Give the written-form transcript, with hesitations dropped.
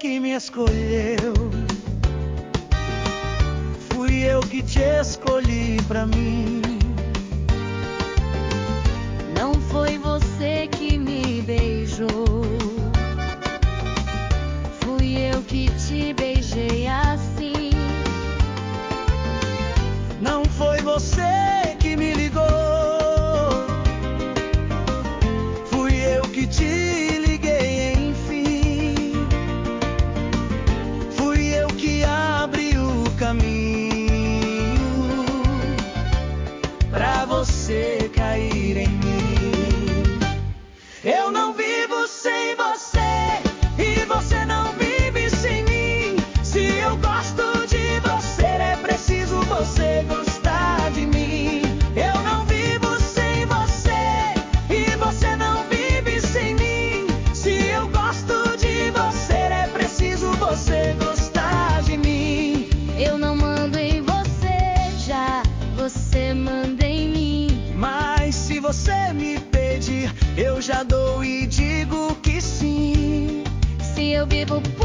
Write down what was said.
que me escolheu, fui eu que te escolhi pra mim. Não foi você que me beijou, fui eu que te beijei assim. Não foi você que me ligou, fui eu que te liguei, enfim. Fui eu que abri o caminho pra você cair em mim. Eu não vivo sem você e você não vive sem mim. Se eu gosto de você, é preciso você gostar de mim. Eu não vivo sem você e você não vive sem mim. Se eu gosto de você, é preciso você gostar de mim. Eu não mando em você, já você manda em mim. Mas se você me pedir, eu já dou e digo que sim. Se eu vivo